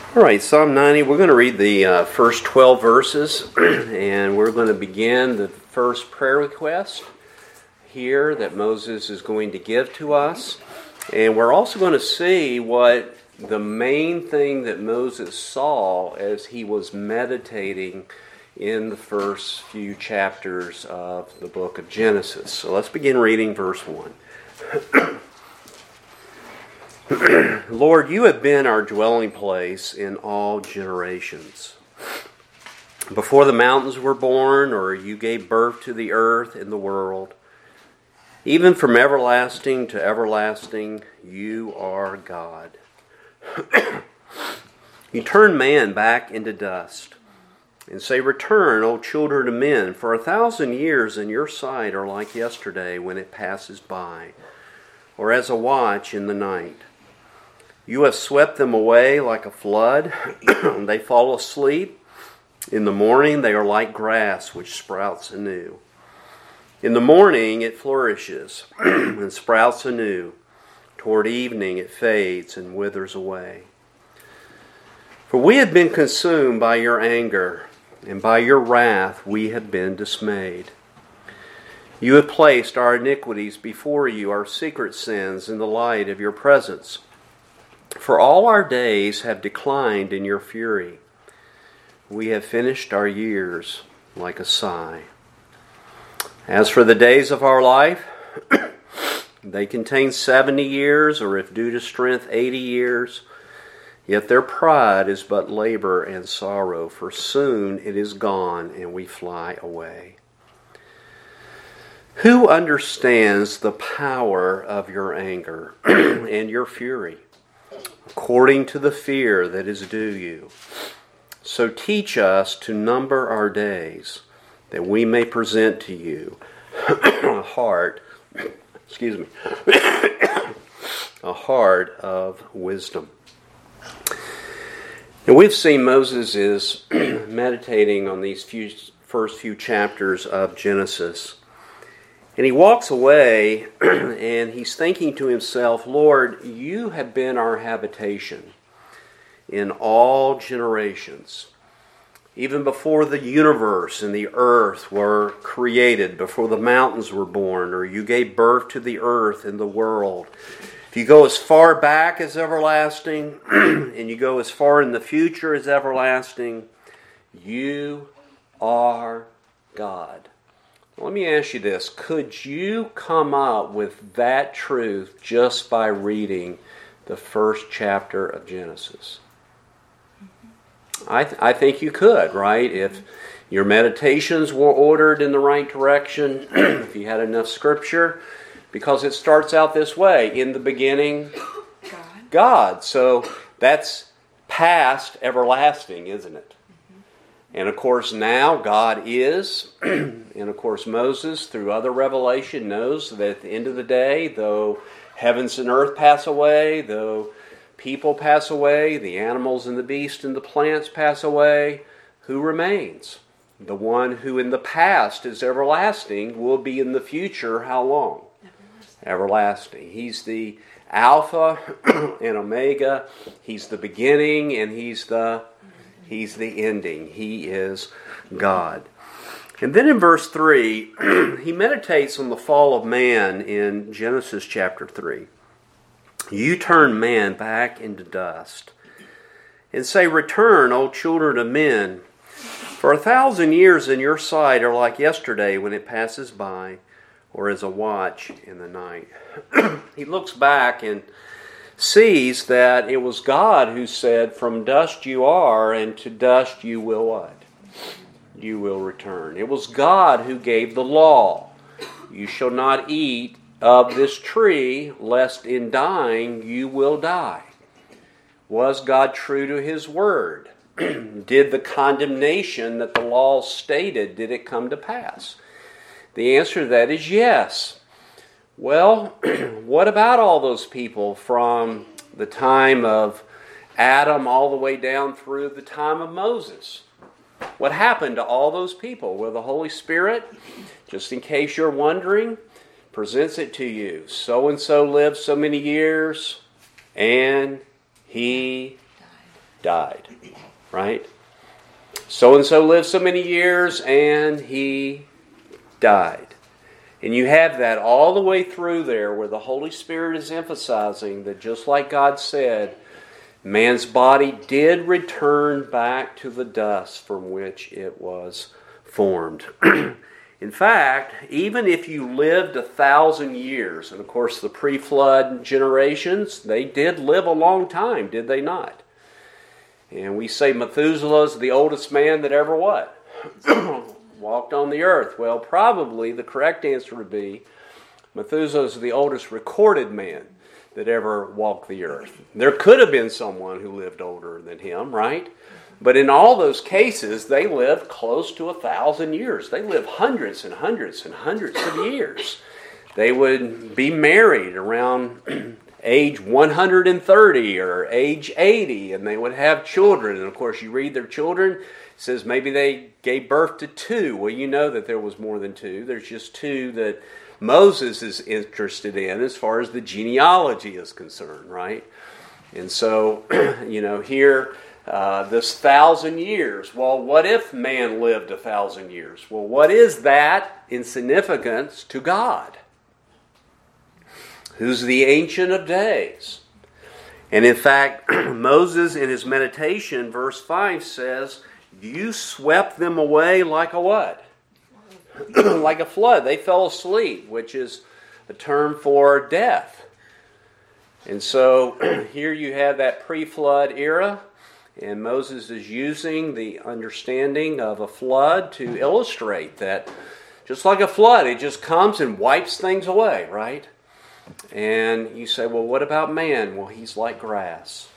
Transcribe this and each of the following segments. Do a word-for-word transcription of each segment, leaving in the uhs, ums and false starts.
All right, Psalm ninety, we're going to read the uh, first twelve verses, and we're going to begin the first prayer request here that Moses is going to give to us. And we're also going to see what the main thing that Moses saw as he was meditating in the first few chapters of the book of Genesis. So let's begin reading verse one. Lord, you have been our dwelling place in all generations. Before the mountains were born, or you gave birth to the earth and the world, even from everlasting to everlasting, you are God. You turn man back into dust and say, "Return, O children of men, for a thousand years in your sight are like yesterday when it passes by, or as a watch in the night. You have swept them away like a flood. They fall asleep. In the morning they are like grass which sprouts anew. In the morning it flourishes and sprouts anew. Toward evening it fades and withers away. For we have been consumed by your anger, and by your wrath we have been dismayed. You have placed our iniquities before you, our secret sins in the light of your presence. For all our days have declined in your fury. We have finished our years like a sigh. As for the days of our life, they contain seventy years, or if due to strength, eighty years. Yet their pride is but labor and sorrow, for soon it is gone and we fly away. Who understands the power of your anger and your fury, according to the fear that is due you? So teach us to number our days, that we may present to you a heart, excuse me, a heart of wisdom. And we've seen Moses is meditating on these few, first few chapters of Genesis. And he walks away and he's thinking to himself, Lord, you have been our habitation in all generations. Even before the universe and the earth were created, before the mountains were born, or you gave birth to the earth and the world. If you go as far back as everlasting, and you go as far in the future as everlasting, you are God. Let me ask you this. Could you come up with that truth just by reading the first chapter of Genesis? I, th- I think you could, right? If your meditations were ordered in the right direction, if you had enough scripture, because it starts out this way, in the beginning, God. God. So that's past everlasting, isn't it? And of course now God is, and of course Moses through other revelation knows that at the end of the day, though heavens and earth pass away, though people pass away, the animals and the beasts and the plants pass away, who remains? The one who in the past is everlasting will be in the future how long? Everlasting. Everlasting. He's the Alpha and Omega. He's the beginning and he's the He's the ending. He is God. And then in verse three, he meditates on the fall of man in Genesis chapter three. You turn man back into dust and say, "Return, O children of men, for a thousand years in your sight are like yesterday when it passes by, or as a watch in the night." He looks back and sees that it was God who said, "From dust you are, and to dust you will what? You will return." It was God who gave the law. You shall not eat of this tree, lest in dying you will die. Was God true to His word? Did the condemnation that the law stated, did it come to pass? The answer to that is yes. Well, what about all those people from the time of Adam all the way down through the time of Moses? What happened to all those people? Well, the Holy Spirit, just in case you're wondering, presents it to you. So-and-so lived so many years, and he died, right? So-and-so lived so many years and he died. And you have that all the way through there where the Holy Spirit is emphasizing that just like God said, man's body did return back to the dust from which it was formed. In fact, even if you lived a thousand years, and of course the pre-flood generations, they did live a long time, did they not? And we say Methuselah is the oldest man that ever what? Walked on the earth. Well, probably the correct answer would be Methuselah is the oldest recorded man that ever walked the earth. There could have been someone who lived older than him, right? But in all those cases, they lived close to a thousand years. They lived hundreds and hundreds and hundreds of years. They would be married around age one hundred thirty or age eighty, and they would have children. And of course, you read their children, it says maybe they gave birth to two. Well, you know that there was more than two. There's just two that Moses is interested in as far as the genealogy is concerned, right? And so, you know, here, uh, this thousand years. Well, what if man lived a thousand years? Well, what is that in significance to God, who's the Ancient of Days? And in fact, Moses in his meditation, verse five says, you swept them away like a what? Like a flood. They fell asleep, which is a term for death. And so here you have that pre-flood era, and Moses is using the understanding of a flood to illustrate that just like a flood, it just comes and wipes things away, right? And you say, well, what about man? Well, he's like grass.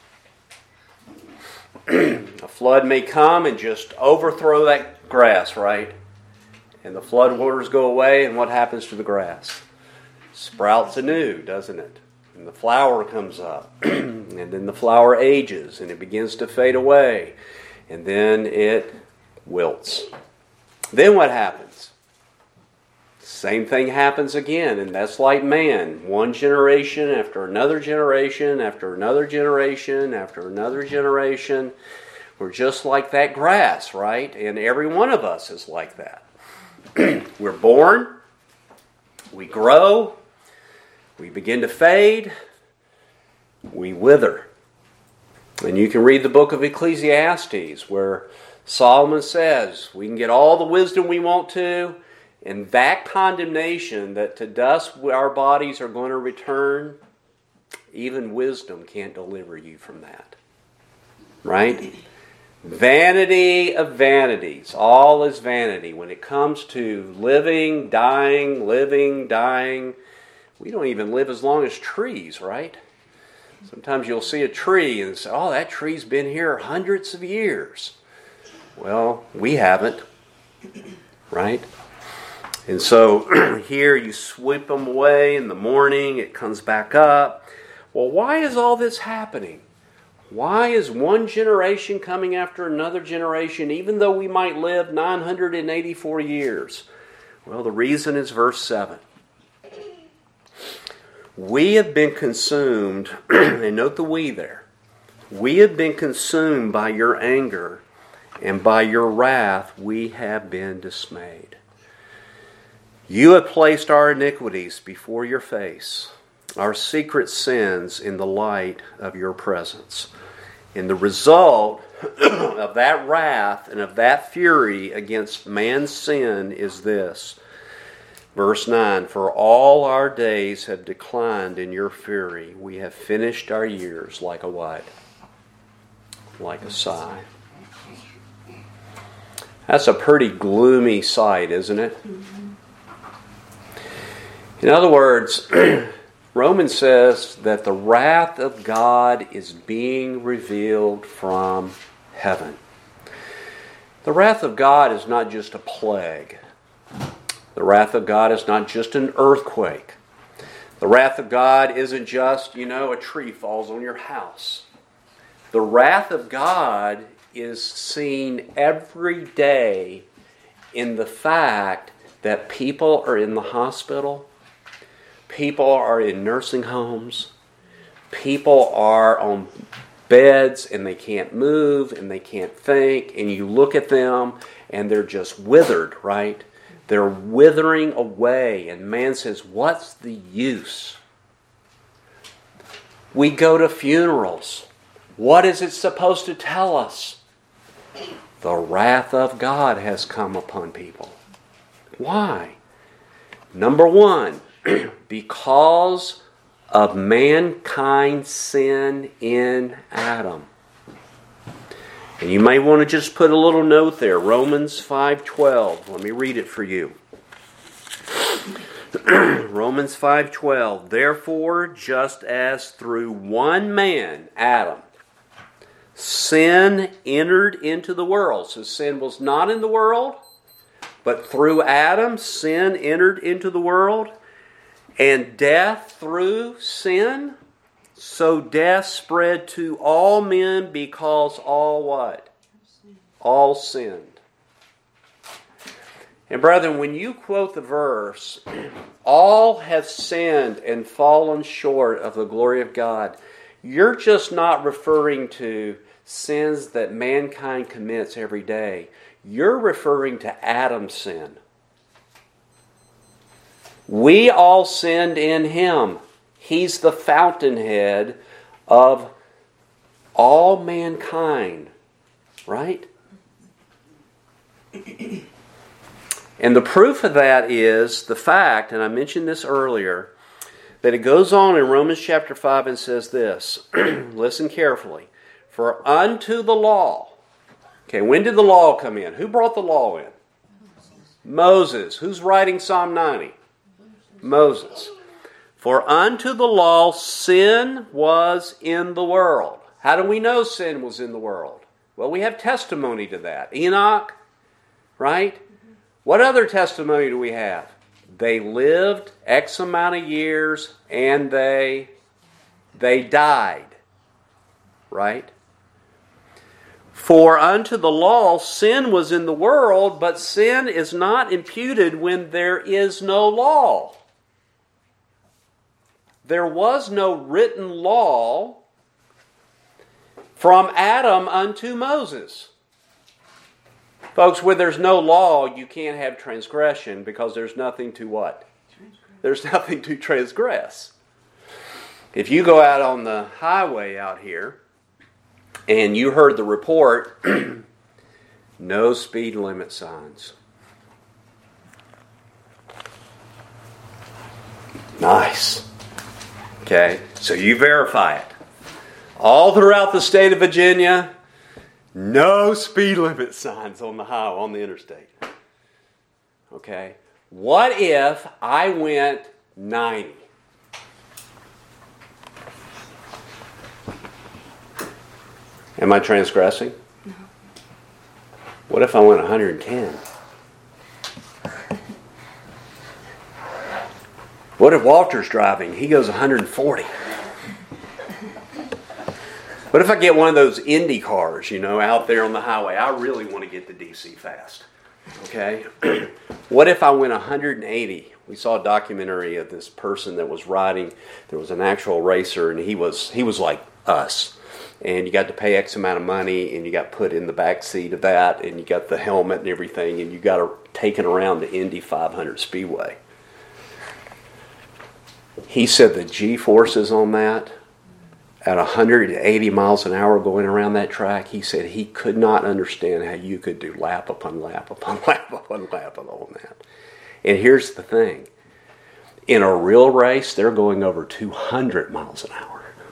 A flood may come and just overthrow that grass, right? And the flood waters go away, and what happens to the grass? Sprouts anew, doesn't it? And the flower comes up, and then the flower ages, and it begins to fade away, and then it wilts. Then what happens? Same thing happens again, and that's like man. One generation after another generation, after another generation, after another generation. We're just like that grass, right? And every one of us is like that. We're born, we grow, we begin to fade, we wither. And you can read the book of Ecclesiastes where Solomon says we can get all the wisdom we want to, and that condemnation that to dust our bodies are going to return, even wisdom can't deliver you from that. Right? Vanity of vanities. All is vanity. When it comes to living, dying, living, dying, we don't even live as long as trees, right? Sometimes you'll see a tree and say, oh, that tree's been here hundreds of years. Well, we haven't, right? And so here you sweep them away in the morning, it comes back up. Well, why is all this happening? Why is one generation coming after another generation, even though we might live nine hundred eighty-four years? Well, the reason is verse seven. We have been consumed, and note the we there. We have been consumed by your anger, and by your wrath we have been dismayed. You have placed our iniquities before your face, our secret sins in the light of your presence. And the result of that wrath and of that fury against man's sin is this. Verse nine, for all our days have declined in your fury. We have finished our years like a what? Like a sigh. That's a pretty gloomy sight, isn't it? In other words, Romans says that the wrath of God is being revealed from heaven. The wrath of God is not just a plague. The wrath of God is not just an earthquake. The wrath of God isn't just, you know, a tree falls on your house. The wrath of God is seen every day in the fact that people are in the hospital. People are in nursing homes. People are on beds and they can't move and they can't think, and you look at them and they're just withered, right? They're withering away, and man says, what's the use? We go to funerals. What is it supposed to tell us? The wrath of God has come upon people. Why? Number one, because of mankind's sin in Adam. And you may want to just put a little note there, Romans five twelve. Let me read it for you. Romans five twelve. Therefore, just as through one man, Adam, sin entered into the world. So sin was not in the world, but through Adam, sin entered into the world. And death through sin. So death spread to all men because all what? All sinned. And brethren, when you quote the verse, all have sinned and fallen short of the glory of God, you're just not referring to sins that mankind commits every day. You're referring to Adam's sin. We all sinned in him. He's the fountainhead of all mankind, right? And the proof of that is the fact, and I mentioned this earlier, that it goes on in Romans chapter five and says this. Listen carefully. For unto the law. Okay, when did the law come in? Who brought the law in? Moses. Who's writing Psalm ninety? Moses. For unto the law sin was in the world. How do we know sin was in the world? Well, we have testimony to that. Enoch, right? What other testimony do we have? They lived X amount of years and they they died. Right? For unto the law sin was in the world, but sin is not imputed when there is no law. There was no written law from Adam unto Moses. Folks, where there's no law, you can't have transgression because there's nothing to what? There's nothing to transgress. If you go out on the highway out here and you heard the report, no speed limit signs. Nice. Okay, so you verify it. All throughout the state of Virginia, no speed limit signs on the highway, on the interstate. Okay, what if I went ninety? Am I transgressing? No. What if I went one hundred ten? What if Walter's driving? He goes one hundred forty. What if I get one of those Indy cars, you know, out there on the highway? I really want to get to D C fast. Okay? What if I went one hundred eighty? We saw a documentary of this person that was riding. There was an actual racer, and he was he was like us. And you got to pay X amount of money, and you got put in the back seat of that, and you got the helmet and everything, and you got taken around the Indy five hundred Speedway. He said the G-forces on that, at one hundred eighty miles an hour going around that track, he said he could not understand how you could do lap upon lap upon lap upon lap on that. And here's the thing. In a real race, they're going over two hundred miles an hour.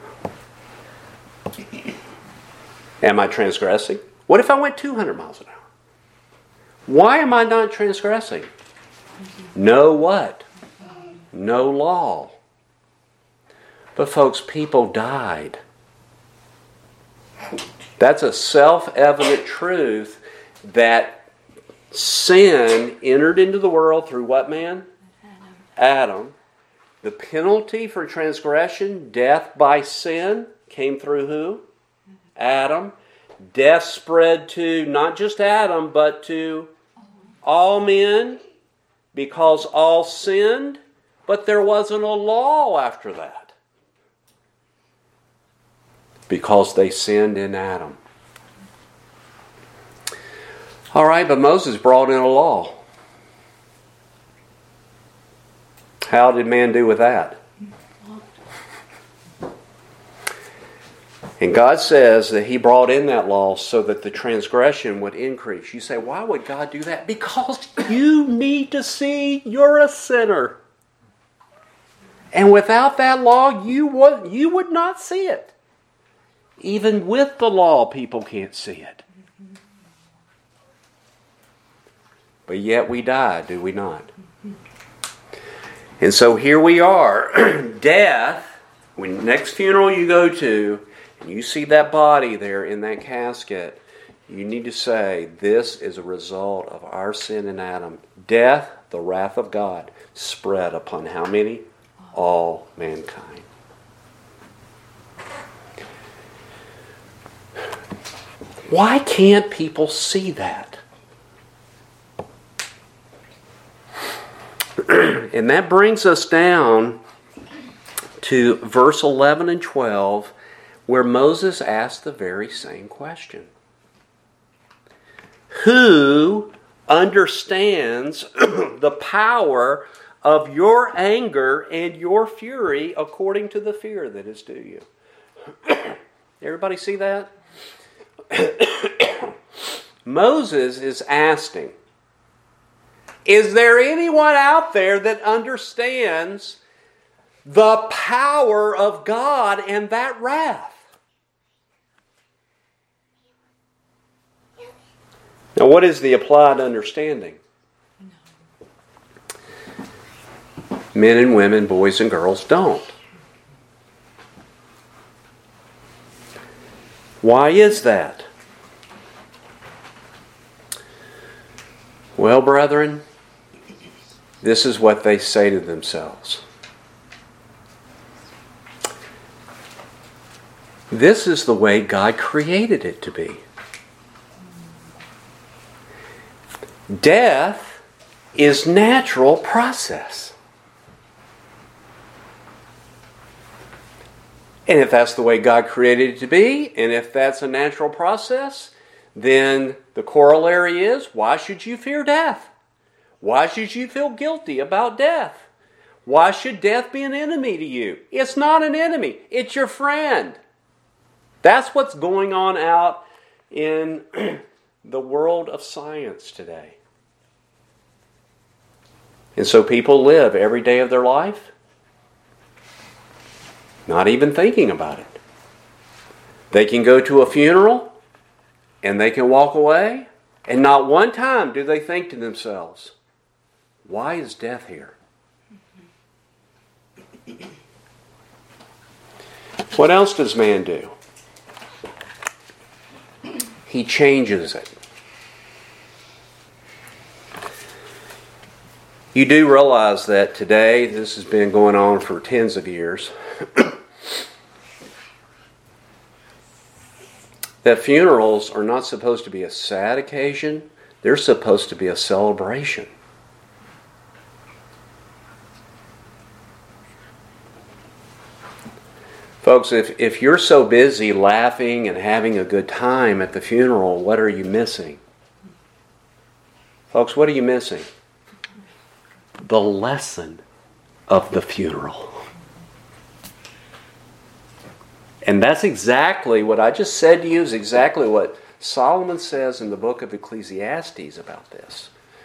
Am I transgressing? What if I went two hundred miles an hour? Why am I not transgressing? No what? No law. But folks, people died. That's a self-evident truth that sin entered into the world through what man? Adam. Adam. The penalty for transgression, death by sin, came through who? Adam. Death spread to not just Adam, but to all men because all sinned, but there wasn't a law after that. because they sinned in Adam. All right, but Moses brought in a law. How did man do with that? And God says that He brought in that law so that the transgression would increase. You say, why would God do that? Because you need to see you're a sinner. And without that law, you would, you would not see it. Even with the law, people can't see it. But yet we die, do we not? And so here we are. Death, when next funeral you go to, and you see that body there in that casket, you need to say, this is a result of our sin in Adam. Death, the wrath of God, spread upon how many? All mankind. Why can't people see that? And that brings us down to verse eleven and twelve, where Moses asked the very same question. Who understands the power of your anger and your fury according to the fear that is due you? Everybody see that? Moses is asking, is there anyone out there that understands the power of God and that wrath? Now, what is the applied understanding? Men and women, boys and girls don't. Why is that? Well, brethren, this is what they say to themselves. This is the way God created it to be. Death is natural process. And if that's the way God created it to be, and if that's a natural process, then the corollary is, why should you fear death? Why should you feel guilty about death? Why should death be an enemy to you? It's not an enemy. It's your friend. That's what's going on out in the world of science today. And so people live every day of their life not even thinking about it. They can go to a funeral and they can walk away, and not one time do they think to themselves, why is death here? What else does man do? He changes it. You do realize that today, this has been going on for tens of years, that funerals are not supposed to be a sad occasion, they're supposed to be a celebration. Folks, if, if you're so busy laughing and having a good time at the funeral, what are you missing? Folks, what are you missing? The lesson of the funeral. And that's exactly what I just said to you, is exactly what Solomon says in the book of Ecclesiastes about this.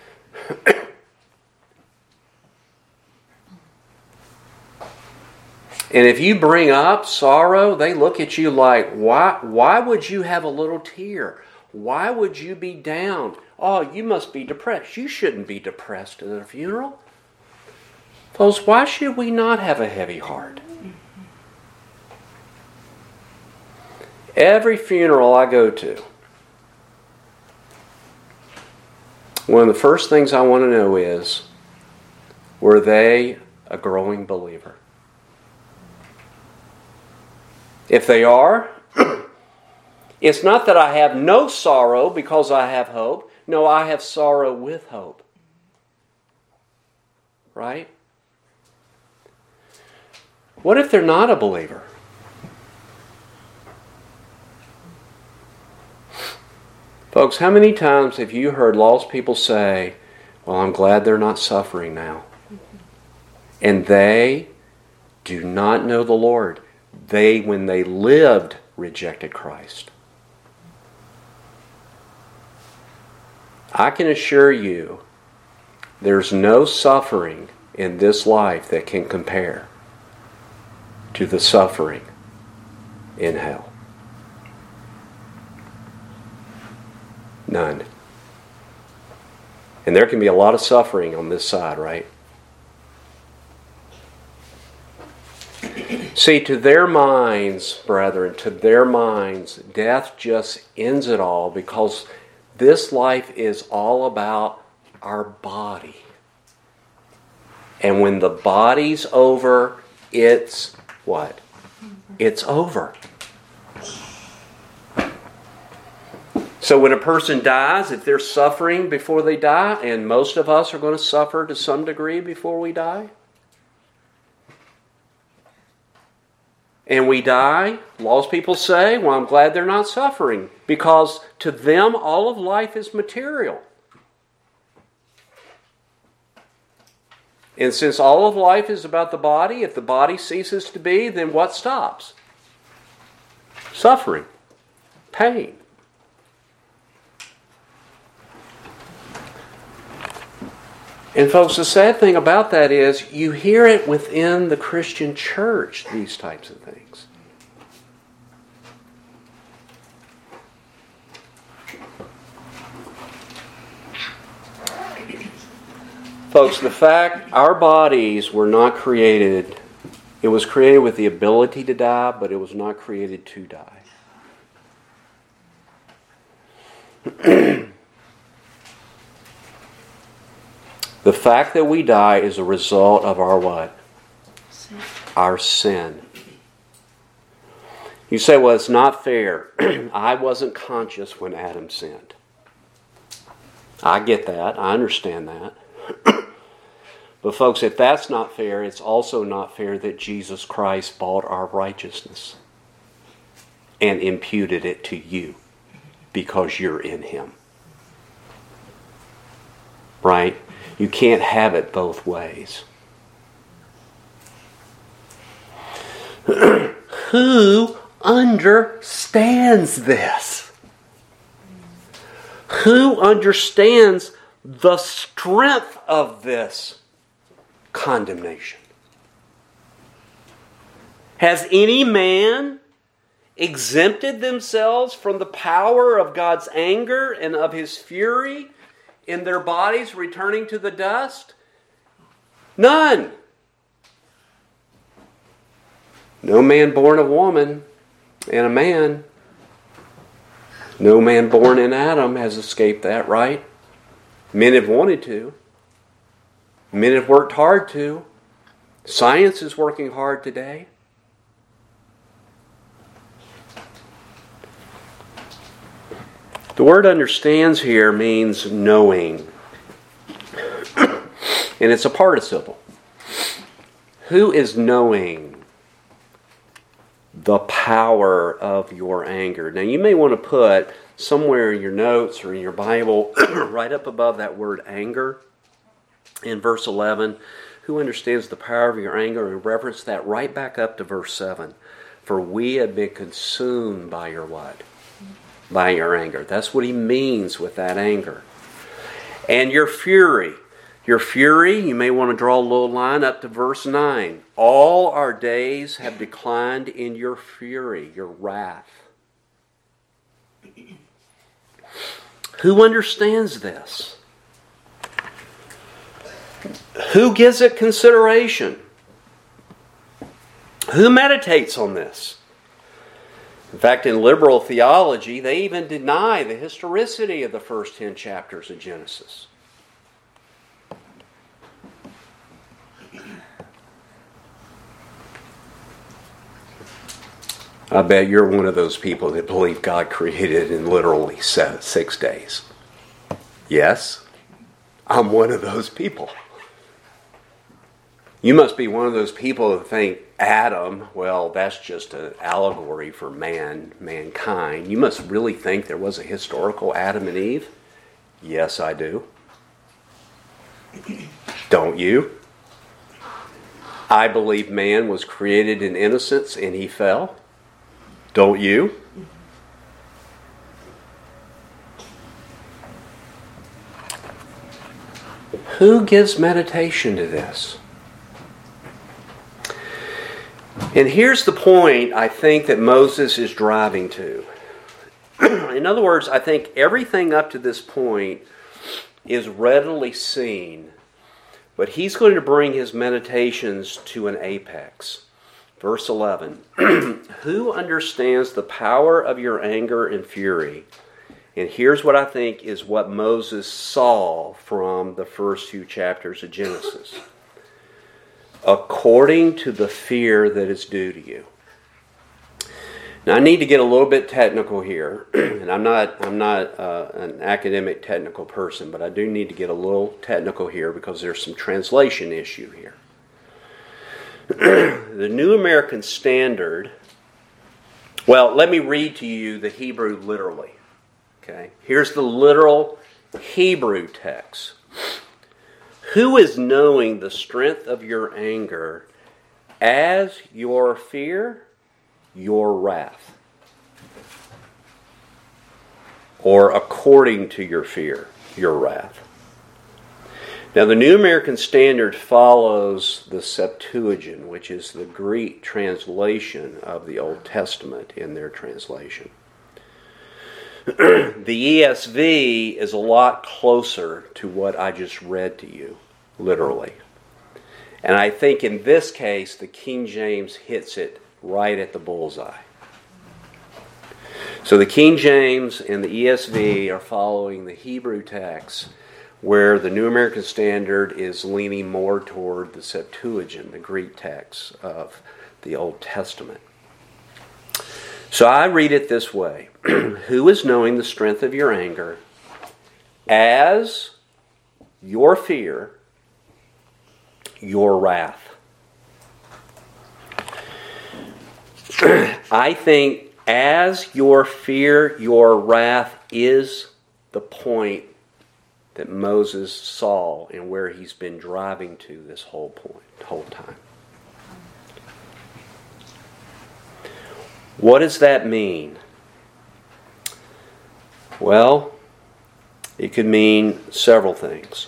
And if you bring up sorrow, they look at you like, why, why would you have a little tear? Why would you be down? Oh, you must be depressed. You shouldn't be depressed at a funeral. Folks, why should we not have a heavy heart? Every funeral I go to, one of the first things I want to know is, were they a growing believer? If they are, it's not that I have no sorrow because I have hope. No, I have sorrow with hope. Right? What if they're not a believer? Folks, how many times have you heard lost people say, well, I'm glad they're not suffering now. And they do not know the Lord. They, when they lived, rejected Christ. I can assure you, there's no suffering in this life that can compare to the suffering in hell. None. And there can be a lot of suffering on this side, right? See, to their minds, brethren, to their minds, death just ends it all because this life is all about our body. And when the body's over, it's what? It's over. So when a person dies, if they're suffering before they die, and most of us are going to suffer to some degree before we die, and we die, lost people say, well, I'm glad they're not suffering, because to them all of life is material. And since all of life is about the body, if the body ceases to be, then what stops? Suffering, pain. And folks, the sad thing about that is you hear it within the Christian church, these types of things. Folks, the fact our bodies were not created, it was created with the ability to die, but it was not created to die. The fact that we die is a result of our what? Sin. Our sin. You say, well, it's not fair. I wasn't conscious when Adam sinned. I get that. I understand that. But folks, if that's not fair, it's also not fair that Jesus Christ bought our righteousness and imputed it to you because you're in Him. Right? You can't have it both ways. Who understands this? Who understands the strength of this condemnation? Has any man exempted themselves from the power of God's anger and of His fury in their bodies returning to the dust? None. No man born of woman and a man. No man born in Adam has escaped that, right? Men have wanted to. Men have worked hard to. Science is working hard today. The word understands here means knowing. And it's a participle. Who is knowing the power of your anger? Now you may want to put somewhere in your notes or in your Bible, right up above that word anger, in verse eleven, who understands the power of your anger, and reference that right back up to verse seven. For we have been consumed by your what? By your anger. That's what he means with that anger. And your fury. Your fury, you may want to draw a little line up to verse nine. All our days have declined in your fury, your wrath. Who understands this? Who gives it consideration? Who meditates on this? In fact, in liberal theology, they even deny the historicity of the first ten chapters of Genesis. I bet you're one of those people that believe God created in literally seven, six days. Yes, I'm one of those people. You must be one of those people that think Adam, well, that's just an allegory for man, mankind. You must really think there was a historical Adam and Eve? Yes, I do. Don't you? I believe man was created in innocence and he fell. Don't you? Who gives meditation to this? And here's the point I think that Moses is driving to. In other words, I think everything up to this point is readily seen, but he's going to bring his meditations to an apex. Verse eleven, who understands the power of your anger and fury? And here's what I think is what Moses saw from the first few chapters of Genesis. According to the fear that is due to you. Now I need to get a little bit technical here, and I'm not I'm not uh, an academic technical person, but I do need to get a little technical here because there's some translation issue here. The New American Standard, well, let me read to you the Hebrew literally. Okay, here's the literal Hebrew text. Who is knowing the strength of your anger as your fear, your wrath? Or according to your fear, your wrath. Now the New American Standard follows the Septuagint, which is the Greek translation of the Old Testament in their translation. The E S V is a lot closer to what I just read to you, literally. And I think in this case, the King James hits it right at the bullseye. So the King James and the E S V are following the Hebrew text, where the New American Standard is leaning more toward the Septuagint, the Greek text of the Old Testament. So I read it this way. Who is knowing the strength of your anger as your fear, your wrath? I think as your fear, your wrath is the point that Moses saw and where he's been driving to this whole point, whole time. What does that mean? Well, it could mean several things.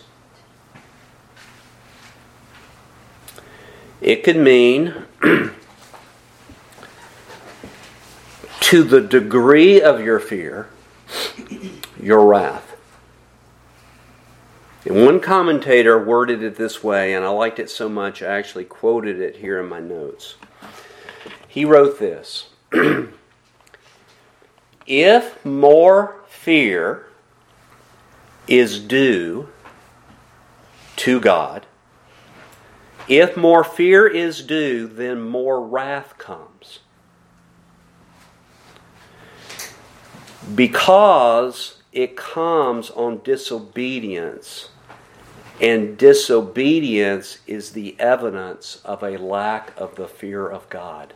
It could mean to the degree of your fear, your wrath. And one commentator worded it this way, and I liked it so much I actually quoted it here in my notes. He wrote this. If more fear is due to God, if more fear is due, then more wrath comes. Because it comes on disobedience, and disobedience is the evidence of a lack of the fear of God.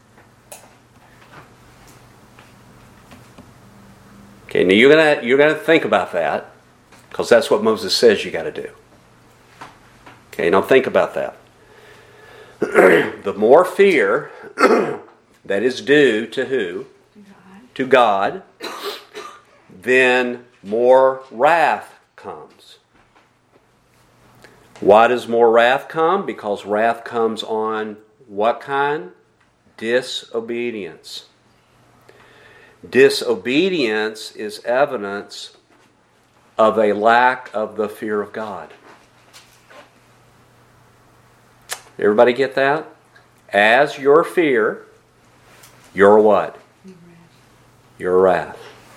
Okay, now you're gonna you're gonna think about that, because that's what Moses says you got to do. Okay, now think about that. The more fear that is due to who? God. To God, then more wrath comes. Why does more wrath come? Because wrath comes on what kind? Disobedience. Disobedience is evidence of a lack of the fear of God. Everybody get that? As your fear, your what? Your wrath.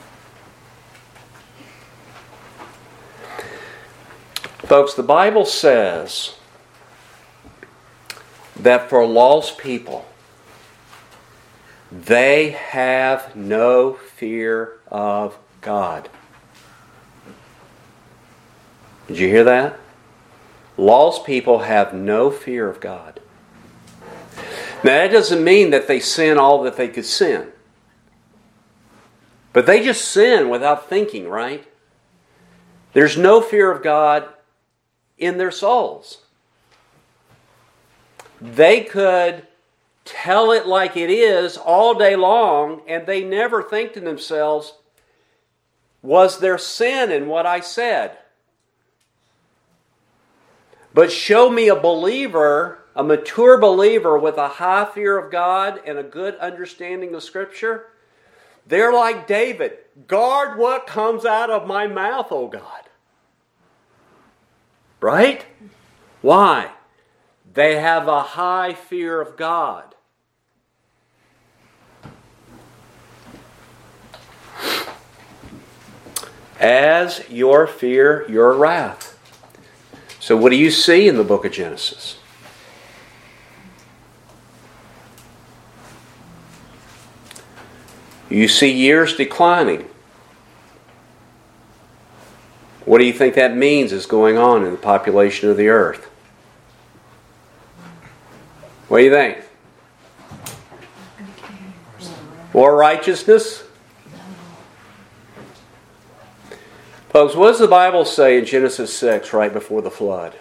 Folks, the Bible says that for lost people, they have no fear of God. Did you hear that? Lost people have no fear of God. Now, that doesn't mean that they sin all that they could sin. But they just sin without thinking, right? There's no fear of God in their souls. They could tell it like it is all day long, and they never think to themselves, was there sin in what I said? But show me a believer, a mature believer with a high fear of God and a good understanding of Scripture. They're like David. Guard what comes out of my mouth, O God. Right? Why? They have a high fear of God. As your fear, your wrath. So what do you see in the book of Genesis? You see years declining. What do you think that means is going on in the population of the earth? What do you think? More righteousness? Folks, what does the Bible say in Genesis six right before the flood?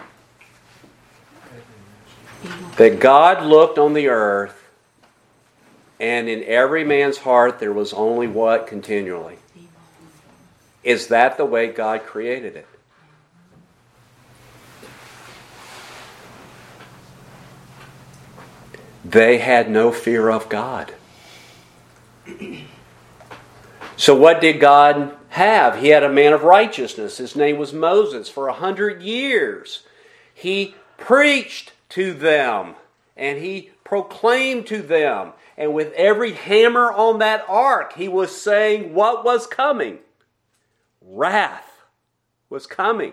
That God looked on the earth, and in every man's heart there was only what continually? Is that the way God created it? They had no fear of God. So what did God have? He had a man of righteousness. His name was Moses. For a hundred years, he preached to them, and he proclaimed to them. And with every hammer on that ark, he was saying what was coming. Wrath was coming.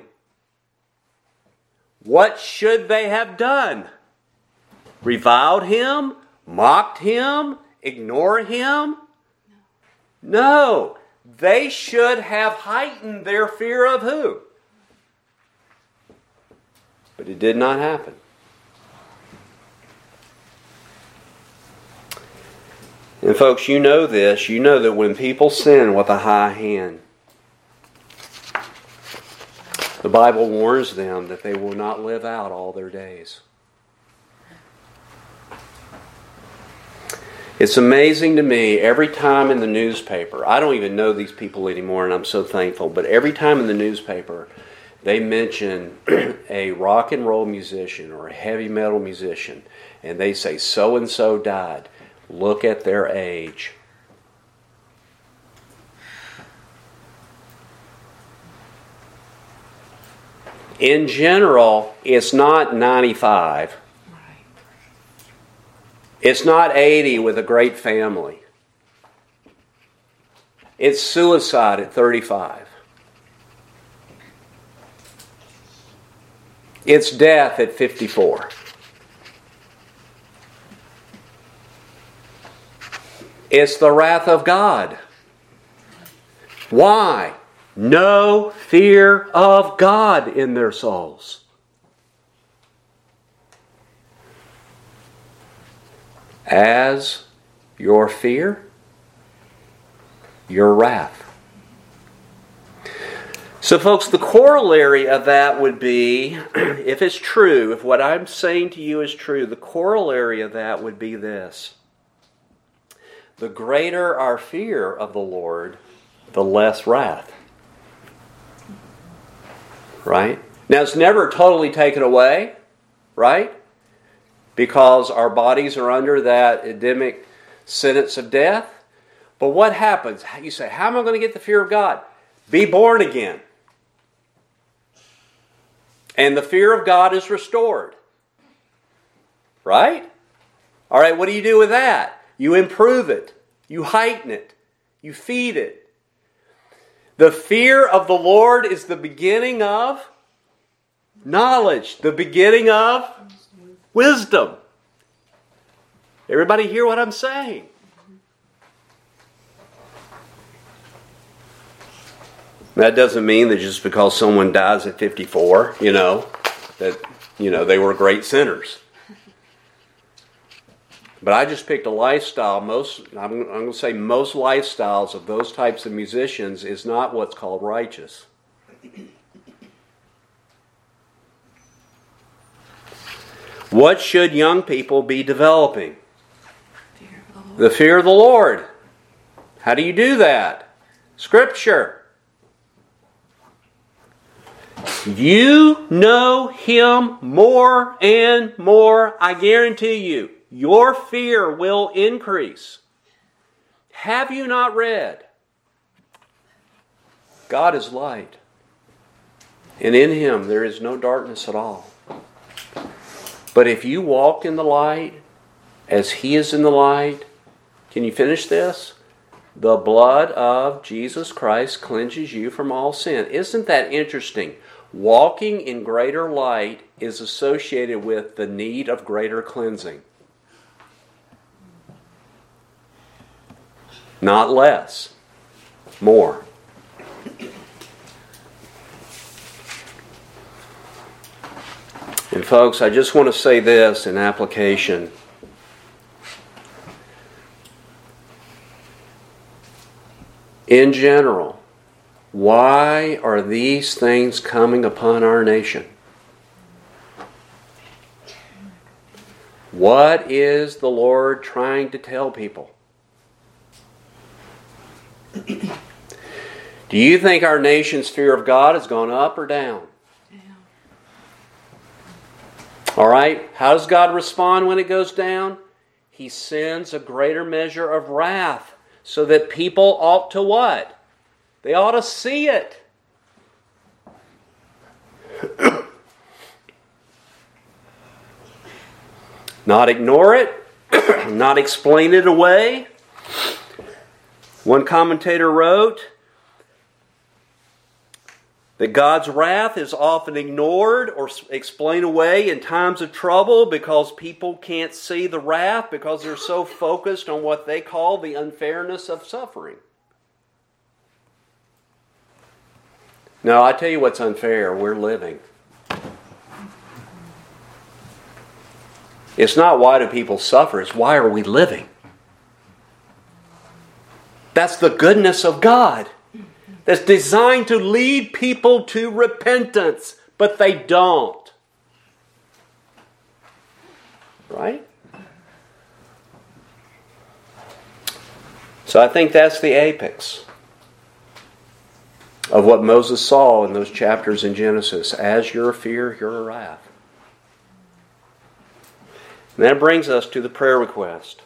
What should they have done? Reviled him? Mocked him? Ignore him? No. They should have heightened their fear of who? But it did not happen. And folks, you know this. You know that when people sin with a high hand, the Bible warns them that they will not live out all their days. It's amazing to me, every time in the newspaper, I don't even know these people anymore, and I'm so thankful, but every time in the newspaper they mention a rock and roll musician or a heavy metal musician, and they say so-and-so died, look at their age. In general, it's not ninety-five. It's not eighty with a great family. It's suicide at thirty-five. It's death at fifty-four. It's the wrath of God. Why? No fear of God in their souls. As your fear, your wrath. So folks, the corollary of that would be, if it's true, if what I'm saying to you is true, the corollary of that would be this. The greater our fear of the Lord, the less wrath. Right? Now it's never totally taken away, right? Because our bodies are under that Adamic sentence of death. But what happens? You say, how am I going to get the fear of God? Be born again. And the fear of God is restored. Right? All right, what do you do with that? You improve it. You heighten it. You feed it. The fear of the Lord is the beginning of knowledge. The beginning of wisdom. Everybody hear what I'm saying? That doesn't mean that just because someone dies at fifty-four, you know, that, you know, they were great sinners. But I just picked a lifestyle. Most, I'm, I'm going to say most lifestyles of those types of musicians is not what's called righteous. What should young people be developing? Fear of the Lord. The fear of the Lord. How do you do that? Scripture. You know Him more and more, I guarantee you. Your fear will increase. Have you not read? God is light, and in Him there is no darkness at all. But if you walk in the light, as He is in the light, can you finish this? The blood of Jesus Christ cleanses you from all sin. Isn't that interesting? Walking in greater light is associated with the need of greater cleansing. Not less. More. And folks, I just want to say this in application. In general, why are these things coming upon our nation? What is the Lord trying to tell people? Do you think our nation's fear of God has gone up or down? Yeah. All right, how does God respond when it goes down? He sends a greater measure of wrath so that people ought to what? They ought to see it. Not ignore it, not explain it away. One commentator wrote that God's wrath is often ignored or explained away in times of trouble because people can't see the wrath because they're so focused on what they call the unfairness of suffering. No, I tell you what's unfair. We're living. It's not why do people suffer, it's why are we living? That's the goodness of God. That's designed to lead people to repentance, but they don't. Right? So I think that's the apex of what Moses saw in those chapters in Genesis. As your fear, your wrath. And that brings us to the prayer request.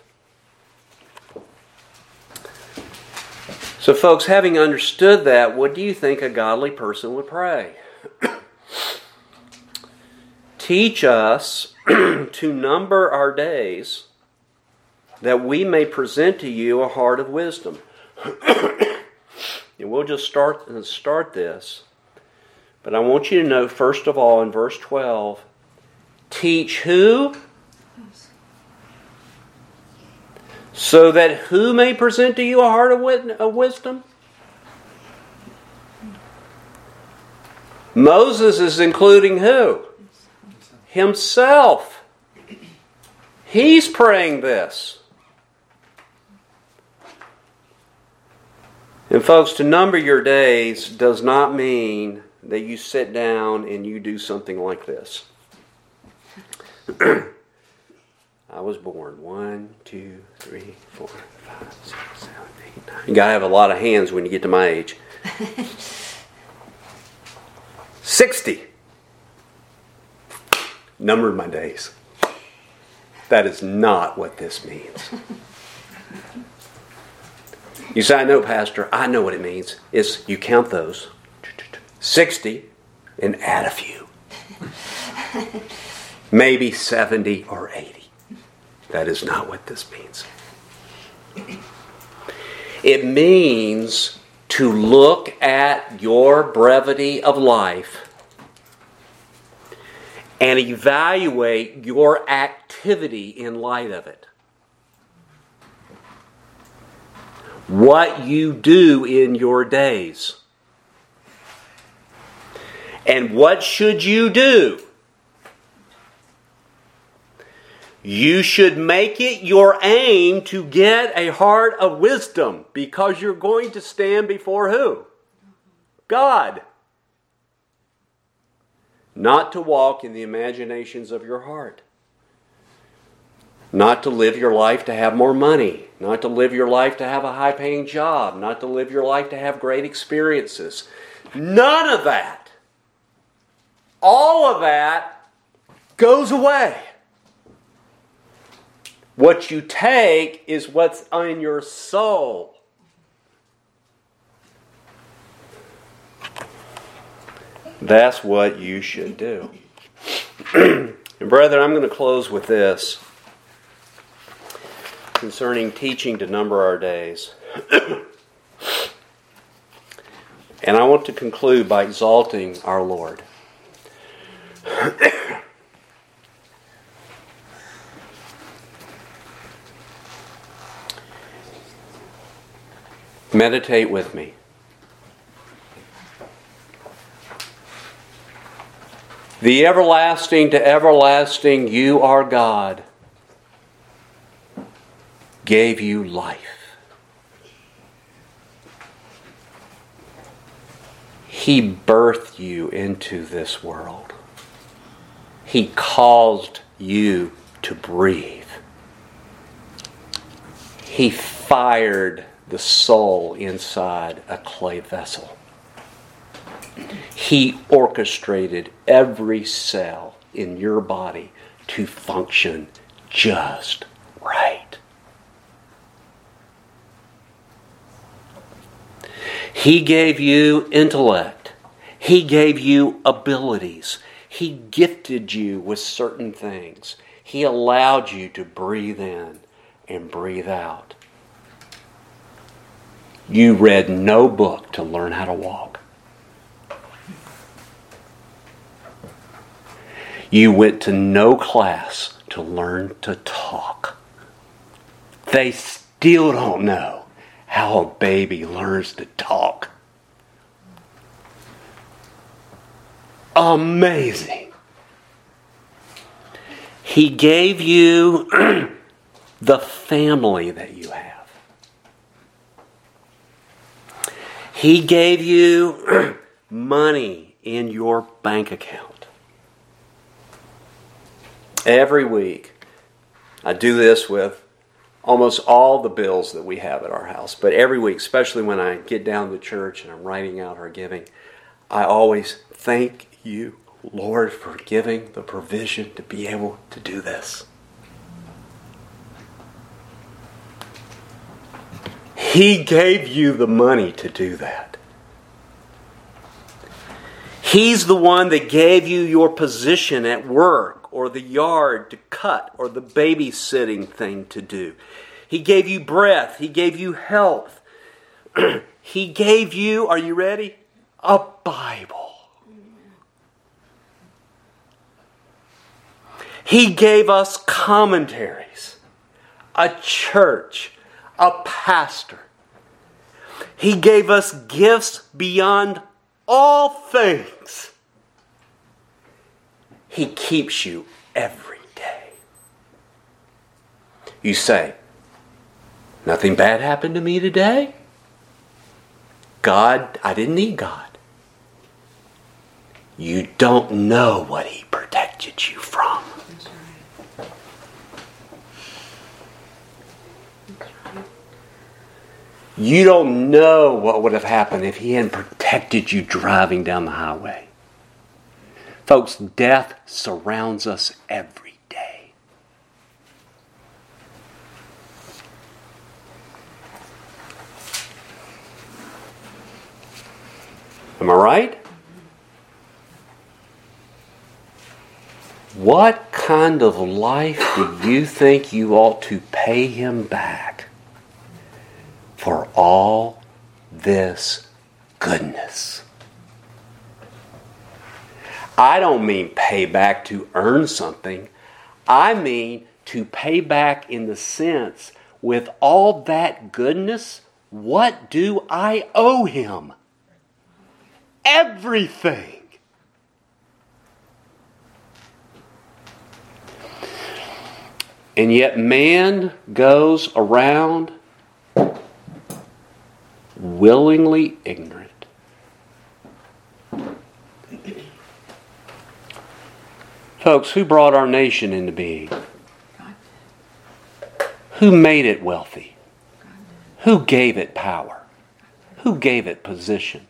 So folks, having understood that, what do you think a godly person would pray? Teach us to number our days that we may present to you a heart of wisdom. And we'll just start, start this. But I want you to know, first of all, in verse twelve, teach who? So that who may present to you a heart of, wit- of wisdom? Moses is including who? Himself. He's praying this. And folks, to number your days does not mean that you sit down and you do something like this. I was born one, two, three, four, five, six, seven, eight, nine. You gotta have a lot of hands when you get to my age. sixty. Numbered my days. That is not what this means. You say, I know, Pastor. I know what it means. It's you count those. sixty and add a few. Maybe seventy or eighty. That is not what this means. It means to look at your brevity of life and evaluate your activity in light of it. What you do in your days. And what should you do? You should make it your aim to get a heart of wisdom, because you're going to stand before who? God. Not to walk in the imaginations of your heart. Not to live your life to have more money. Not to live your life to have a high-paying job. Not to live your life to have great experiences. None of that. All of that goes away. What you take is what's in your soul. That's what you should do. And brethren, I'm going to close with this concerning teaching to number our days. And I want to conclude by exalting our Lord. Meditate with me. The everlasting to everlasting, you are God, gave you life. He birthed you into this world. He caused you to breathe. He fired the soul inside a clay vessel. He orchestrated every cell in your body to function just right. He gave you intellect. He gave you abilities. He gifted you with certain things. He allowed you to breathe in and breathe out. You read no book to learn how to walk. You went to no class to learn to talk. They still don't know how a baby learns to talk. Amazing. He gave you the family that you have. He gave you money in your bank account. Every week, I do this with almost all the bills that we have at our house. But every week, especially when I get down to church and I'm writing out our giving, I always thank you, Lord, for giving the provision to be able to do this. He gave you the money to do that. He's the one that gave you your position at work or the yard to cut or the babysitting thing to do. He gave you breath. He gave you health. He gave you, are you ready? A Bible. He gave us commentaries, a church, a pastor. He gave us gifts beyond all things. He keeps you every day. You say, nothing bad happened to me today? God, I didn't need God. You don't know what He protected you from. That's right. That's right. You don't know what would have happened if He hadn't protected you driving down the highway. Folks, death surrounds us every day. Am I right? What kind of life do you think you ought to pay Him back for all this goodness? I don't mean pay back to earn something. I mean to pay back in the sense, with all that goodness, what do I owe Him? Everything. And yet man goes around willingly ignorant. Folks, who brought our nation into being? Who made it wealthy? Who gave it power? Who gave it position?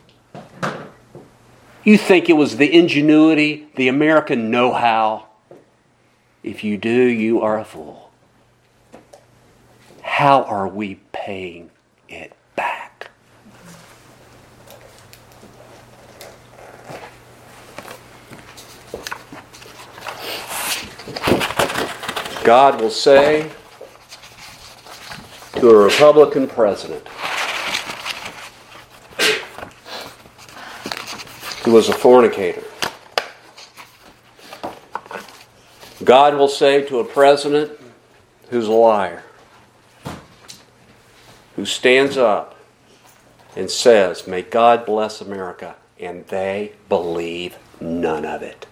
You think it was the ingenuity, the American know-how? If you do, you are a fool. How are we paying it back? God will say to a Republican president who was a fornicator, God will say to a president who's a liar, who stands up and says, "May God bless America," and they believe none of it.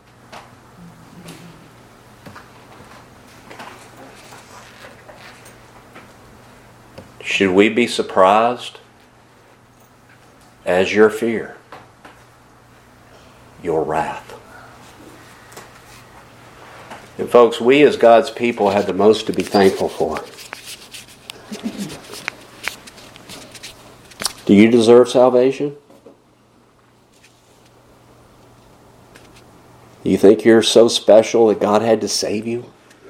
Should we be surprised? As your fear, your wrath. And folks, we as God's people have the most to be thankful for. Do you deserve salvation? Do you think you're so special that God had to save you?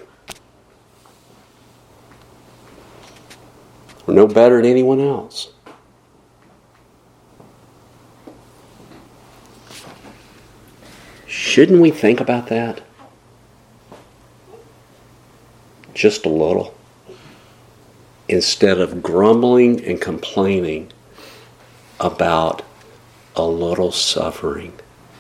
We're no better than anyone else. Shouldn't we think about that? Just a little. Instead of grumbling and complaining about a little suffering.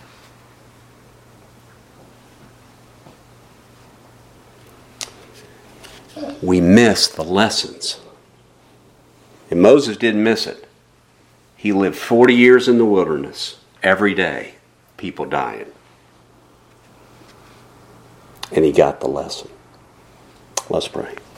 We miss the lessons. And Moses didn't miss it. He lived forty years in the wilderness. Every day, people dying. And he got the lesson. Let's pray.